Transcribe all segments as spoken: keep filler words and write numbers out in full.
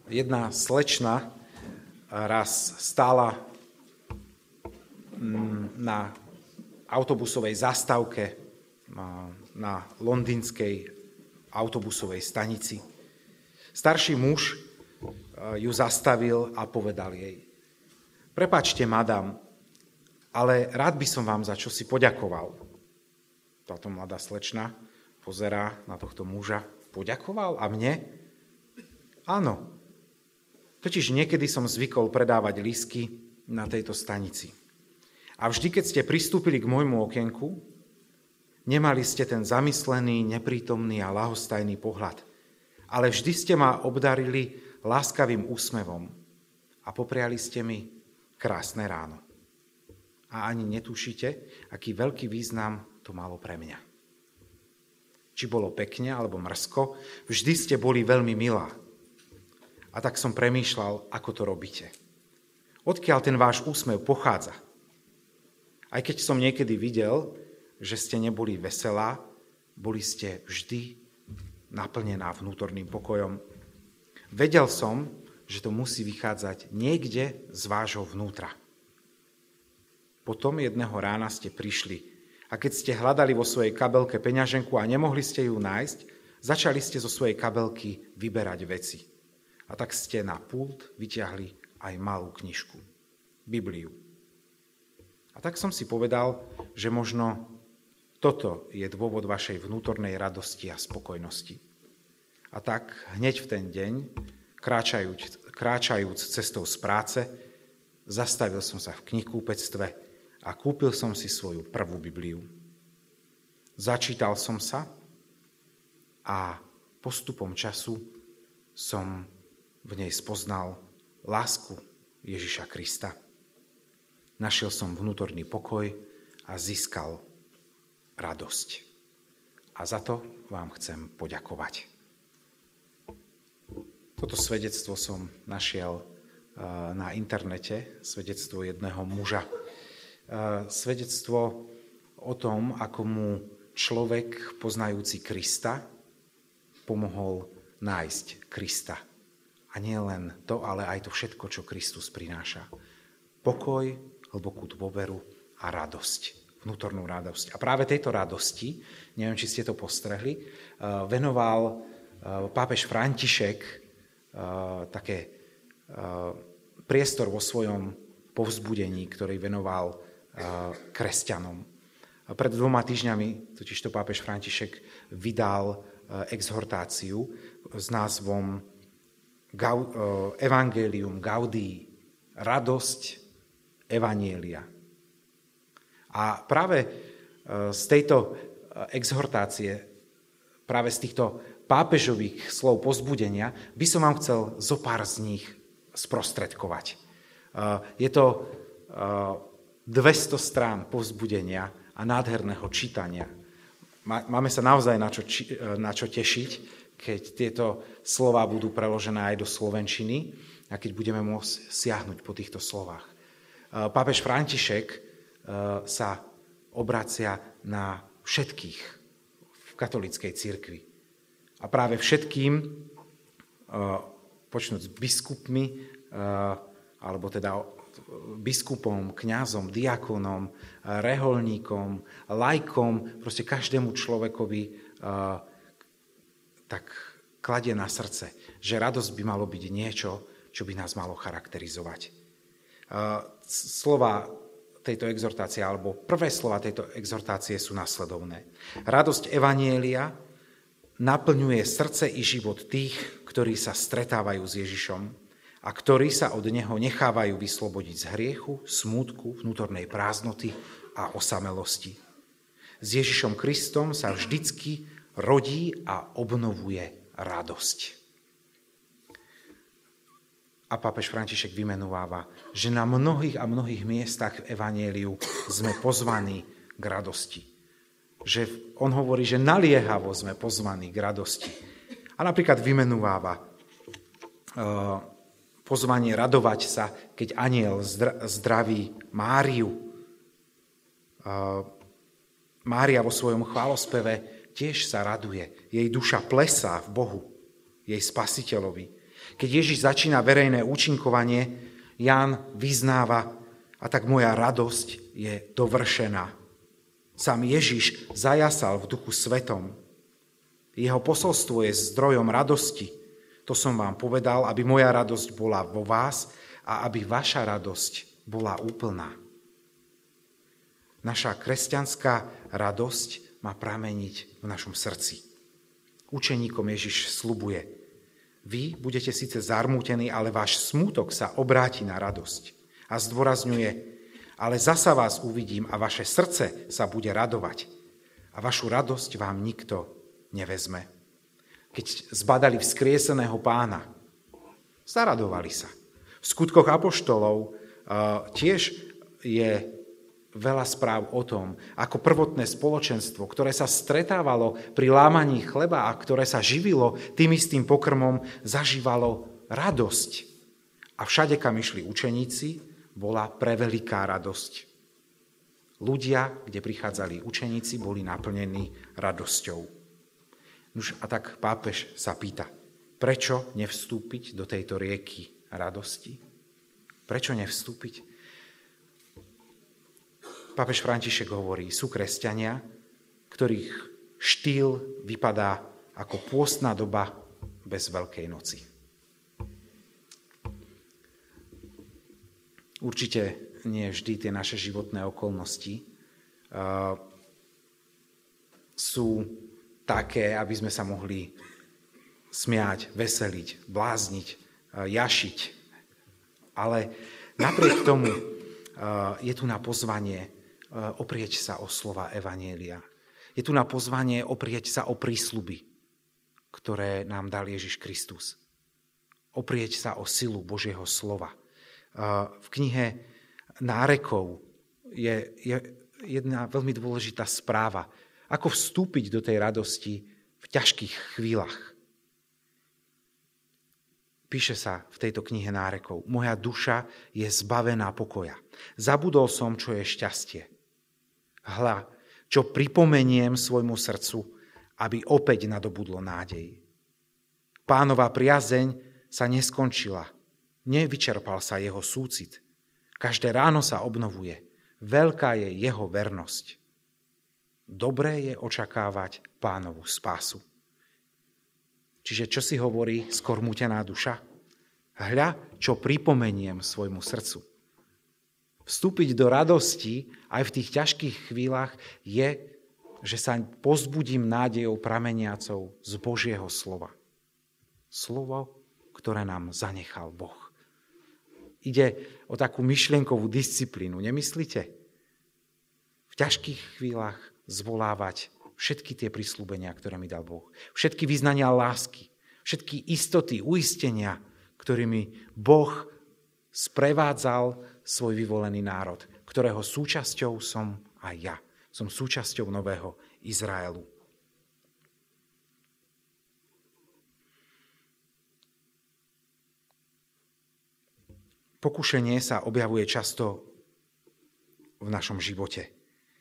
Jedna slečna raz stála na autobusovej zastávke na londýnskej autobusovej stanici. Starší muž ju zastavil a povedal jej: "Prepáčte, madam, ale rád by som vám za čo si poďakoval." Táto mladá slečna pozerá na tohto muža. "Poďakoval? A mne?" "Áno. Totiž niekedy som zvykol predávať lístky na tejto stanici. A vždy, keď ste pristúpili k môjmu okienku, nemali ste ten zamyslený, neprítomný a ľahostajný pohľad, ale vždy ste ma obdarili láskavým úsmevom a popriali ste mi krásne ráno. A ani netušíte, aký veľký význam to malo pre mňa. Či bolo pekne alebo mrzko, vždy ste boli veľmi milá. A tak som premýšľal, ako to robíte. Odkiaľ ten váš úsmev pochádza? Aj keď som niekedy videl, že ste neboli veselá, boli ste vždy naplnená vnútorným pokojom. Vedel som, že to musí vychádzať niekde z vášho vnútra. Potom jedného rána ste prišli a keď ste hľadali vo svojej kabelke peňaženku a nemohli ste ju nájsť, začali ste zo svojej kabelky vyberať veci. A tak ste na pult vyťahli aj malú knižku, Bibliu. A tak som si povedal, že možno toto je dôvod vašej vnútornej radosti a spokojnosti. A tak hneď v ten deň, kráčajúc, kráčajúc cestou z práce, zastavil som sa v knihkúpectve a kúpil som si svoju prvú Bibliu. Začítal som sa a postupom času som v nej spoznal lásku Ježiša Krista. Našiel som vnútorný pokoj a získal radosť. A za to vám chcem poďakovať. Toto svedectvo som našiel na internete, svedectvo jedného muža. Svedectvo o tom, ako mu človek poznajúci Krista pomohol nájsť Krista. A nie len to, ale aj to všetko, čo Kristus prináša. Pokoj, hlbokú dôveru a radosť, vnútornú radosť. A práve tejto radosti, neviem, či ste to postrehli, venoval pápež František také priestor vo svojom povzbudení, ktorý venoval kresťanom. Pred dvoma týždňami totižto pápež František vydal exhortáciu s názvom Evangelium Gaudii, radosť Evanjelia. A práve z tejto exhortácie, práve z týchto pápežových slov povzbudenia, by som vám chcel zo pár z nich sprostredkovať. Je to dvesto strán povzbudenia a nádherného čítania. Máme sa naozaj na čo, na čo tešiť, keď tieto slová budú preložené aj do slovenčiny a keď budeme môcť siahnuť po týchto slovách. Pápež František sa obracia na všetkých v katolíckej cirkvi. A práve všetkým, počnúť s biskupmi, alebo teda biskupom, kňazom, diakonom, reholníkom, laikom, proste každému človekovi tak kladie na srdce, že radosť by malo byť niečo, čo by nás malo charakterizovať. Slova tejto exhortácie, alebo prvé slova tejto exhortácie sú nasledovné. Radosť Evanjelia naplňuje srdce i život tých, ktorí sa stretávajú s Ježišom a ktorí sa od neho nechávajú vyslobodiť z hriechu, smútku, vnútornej prázdnoty a osamelosti. S Ježišom Kristom sa vždycky rodí a obnovuje radosť. A pápež František vymenováva, že na mnohých a mnohých miestach v Evanjeliu sme pozvaní k radosti. Že on hovorí, že naliehavo sme pozvaní k radosti. A napríklad vymenováva uh, pozvanie radovať sa, keď anjel zdraví Máriu. Uh, Mária vo svojom chválospeve tiež sa raduje. Jej duša plesá v Bohu, jej spasiteľovi. Keď Ježiš začína verejné účinkovanie, Ján vyznáva, a tak moja radosť je dovršená. Sám Ježiš zajasal v Duchu Svetom. Jeho posolstvo je zdrojom radosti. To som vám povedal, aby moja radosť bola vo vás a aby vaša radosť bola úplná. Naša kresťanská radosť má prameniť v našom srdci. Učeníkom Ježiš sľubuje: vy budete síce zarmútení, ale váš smútok sa obráti na radosť. A zdôrazňuje: ale zasa vás uvidím a vaše srdce sa bude radovať. A vašu radosť vám nikto nevezme. Keď zbadali vzkrieseného Pána, zaradovali sa. V Skutkoch apoštolov uh, tiež je veľa správ o tom, ako prvotné spoločenstvo, ktoré sa stretávalo pri lámaní chleba a ktoré sa živilo tým istým pokrmom, zažívalo radosť. A všade, kam išli učeníci, bola preveľká radosť. Ľudia, kde prichádzali učeníci, boli naplnení radosťou. Nuž a tak pápež sa pýta, prečo nevstúpiť do tejto rieky radosti? Prečo nevstúpiť? Pápež František hovorí, sú kresťania, ktorých štýl vypadá ako pôstna doba bez Veľkej noci. Určite nie vždy tie naše životné okolnosti uh, sú také, aby sme sa mohli smiať, veseliť, blázniť, uh, jašiť. Ale napriek tomu uh, je tu na pozvanie oprieť sa o slova evanjelia. Je tu na pozvanie oprieť sa o prísľuby, ktoré nám dal Ježiš Kristus. Oprieť sa o silu Božieho slova. V knihe Nárekov je, je jedna veľmi dôležitá správa, ako vstúpiť do tej radosti v ťažkých chvíľach. Píše sa v tejto knihe Nárekov: moja duša je zbavená pokoja. Zabudol som, čo je šťastie. Hľa, čo pripomeniem svojmu srdcu, aby opäť nadobudlo nádej. Pánova priazeň sa neskončila, nevyčerpal sa jeho súcit. Každé ráno sa obnovuje, veľká je jeho vernosť. Dobré je očakávať Pánovu spásu. Čiže čo si hovorí skormútená duša? Hľa, čo pripomeniem svojmu srdcu. Vstúpiť do radosti aj v tých ťažkých chvíľach je, že sa pozbudím nádejou prameniacou z Božieho slova. Slovo, ktoré nám zanechal Boh. Ide o takú myšlienkovú disciplínu, nemyslíte? V ťažkých chvíľach zvolávať všetky tie prisľúbenia, ktoré mi dal Boh. Všetky vyznania lásky, všetky istoty, uistenia, ktorými Boh sprevádzal svoj vyvolený národ, ktorého súčasťou som aj ja. Som súčasťou nového Izraelu. Pokušenie sa objavuje často v našom živote.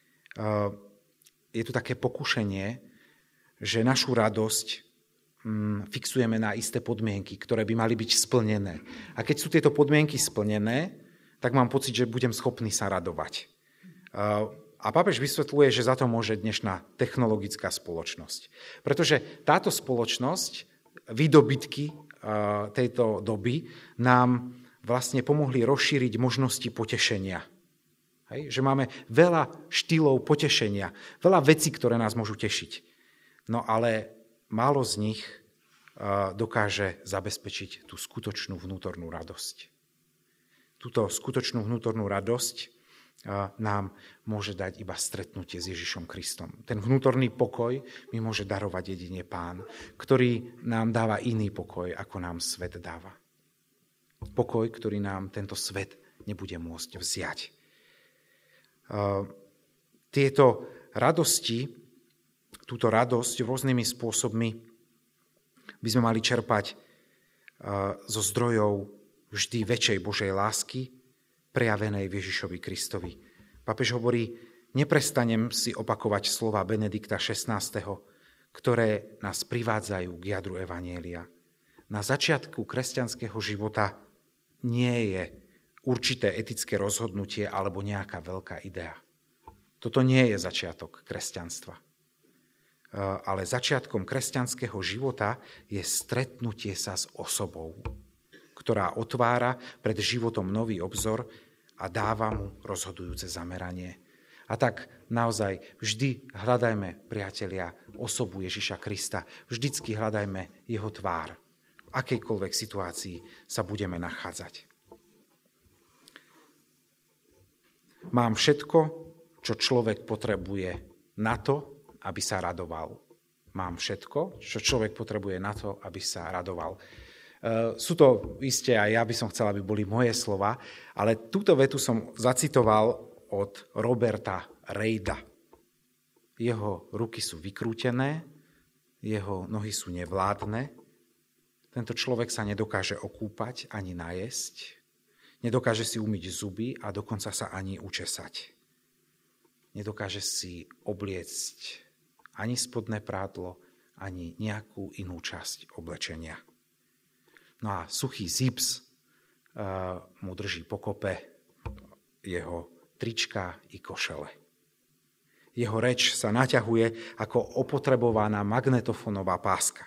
Je tu také pokušenie, že našu radosť fixujeme na isté podmienky, ktoré by mali byť splnené. A keď sú tieto podmienky splnené, tak mám pocit, že budem schopný sa radovať. A pápež vysvetľuje, že za to môže dnešná technologická spoločnosť. Pretože táto spoločnosť, výdobytky tejto doby nám vlastne pomohli rozšíriť možnosti potešenia. Hej? Že máme veľa štýlov potešenia, veľa vecí, ktoré nás môžu tešiť. No ale málo z nich dokáže zabezpečiť tú skutočnú vnútornú radosť. Túto skutočnú vnútornú radosť nám môže dať iba stretnutie s Ježišom Kristom. Ten vnútorný pokoj mi môže darovať jedine Pán, ktorý nám dáva iný pokoj, ako nám svet dáva. Pokoj, ktorý nám tento svet nebude môcť vziať. Tieto radosti, túto radosť rôznymi spôsobmi by sme mali čerpať zo zdrojov vždy väčšej Božej lásky, prejavenej v Ježišovi Kristovi. Pápež hovorí, neprestanem si opakovať slova Benedikta šestnásteho, ktoré nás privádzajú k jadru evanjelia. na začiatku kresťanského života nie je určité etické rozhodnutie alebo nejaká veľká idea. Toto nie je začiatok kresťanstva. Ale začiatkom kresťanského života je stretnutie sa s osobou, ktorá otvára pred životom nový obzor a dáva mu rozhodujúce zameranie. A tak naozaj vždy hľadajme, priatelia, osobu Ježiša Krista. Vždycky hľadajme jeho tvár. V akejkoľvek situácii sa budeme nachádzať. Mám všetko, čo človek potrebuje na to, aby sa radoval. Mám všetko, čo človek potrebuje na to, aby sa radoval. Sú to isté, aj ja by som chcel, aby boli moje slova, ale túto vetu som zacitoval od Roberta Reida. Jeho ruky sú vykrútené, jeho nohy sú nevládne, tento človek sa nedokáže okúpať ani najesť, nedokáže si umyť zuby a dokonca sa ani učesať. Nedokáže si obliecť ani spodné prádlo, ani nejakú inú časť oblečenia. No a suchý zips uh, mu drží pokope jeho trička i košele. Jeho reč sa naťahuje ako opotrebovaná magnetofónová páska.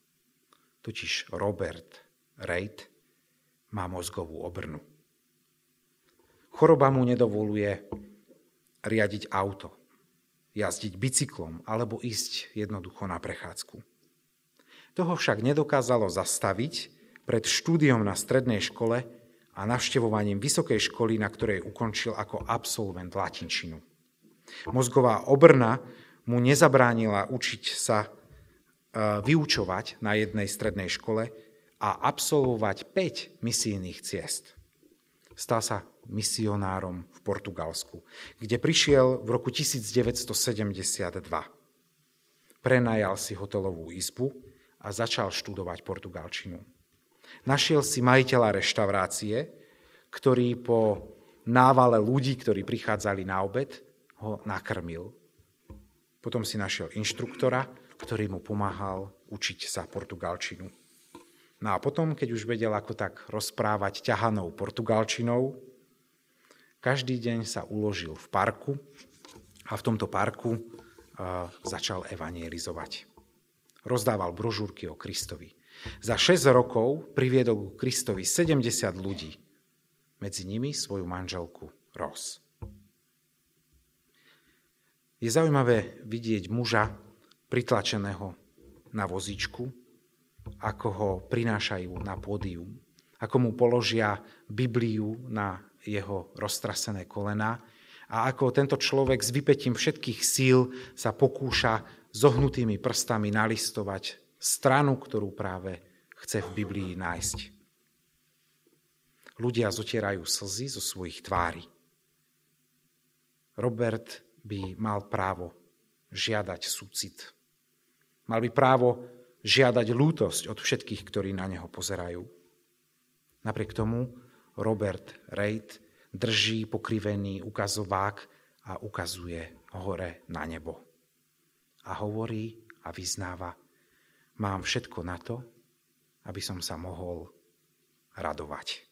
Totiž Robert Reid má mozgovú obrnu. Choroba mu nedovoluje riadiť auto, jazdiť bicyklom alebo ísť jednoducho na prechádzku. Toho však nedokázalo zastaviť pred štúdiom na strednej škole a navštevovaním vysokej školy, na ktorej ukončil ako absolvent latinčinu. Mozgová obrna mu nezabránila učiť sa vyučovať na jednej strednej škole a absolvovať päť misijných ciest. Stal sa misionárom v Portugalsku, kde prišiel v roku devätnásťstosedemdesiatdva. Prenajal si hotelovú izbu a začal študovať portugalčinu. Našiel si majiteľa reštaurácie, ktorý po návale ľudí, ktorí prichádzali na obed, ho nakrmil. Potom si našiel inštruktora, ktorý mu pomáhal učiť sa portugalčinu. No a potom, keď už vedel ako tak rozprávať ťahanou portugalčinou, každý deň sa uložil v parku a v tomto parku uh, začal evanjelizovať. Rozdával brožúrky o Kristovi. Za šesť rokov priviedol k Kristovi sedemdesiat ľudí, medzi nimi svoju manželku Ros. Je zaujímavé vidieť muža pritlačeného na vozíčku, ako ho prinášajú na pódium, ako mu položia Bibliu na jeho roztrasené kolená a ako tento človek s vypätím všetkých síl sa pokúša zohnutými prstami nalistovať stranu, ktorú práve chce v Biblii nájsť. Ľudia zotierajú slzy zo svojich tvári. Robert by mal právo žiadať súcit. Mal by právo žiadať ľútosť od všetkých, ktorí na neho pozerajú. Napriek tomu Robert Reid drží pokrivený ukazovák a ukazuje hore na nebo. A hovorí a vyznáva: mám všetko na to, aby som sa mohol radovať.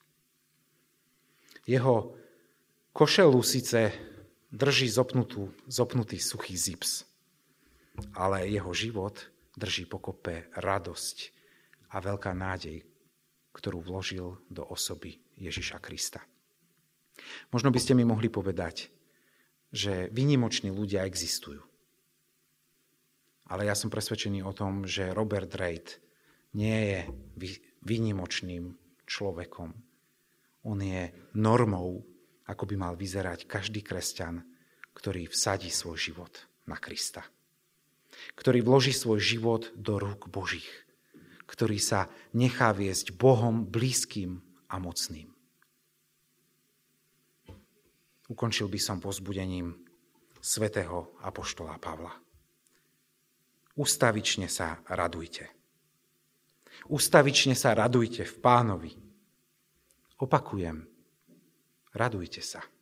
Jeho košelu síce drží zopnutú, zopnutý suchý zips, ale jeho život drží pokope radosť a veľká nádej, ktorú vložil do osoby Ježiša Krista. Možno by ste mi mohli povedať, že výnimoční ľudia existujú. Ale ja som presvedčený o tom, že Robert Reid nie je výnimočným človekom. On je normou, ako by mal vyzerať každý kresťan, ktorý vsadí svoj život na Krista. Ktorý vloží svoj život do rúk Božích. Ktorý sa nechá viesť Bohom blízkym a mocným. Ukončil by som povzbudením svätého apoštola Pavla. Ustavične sa radujte. Ustavične sa radujte v Pánovi. Opakujem, radujte sa.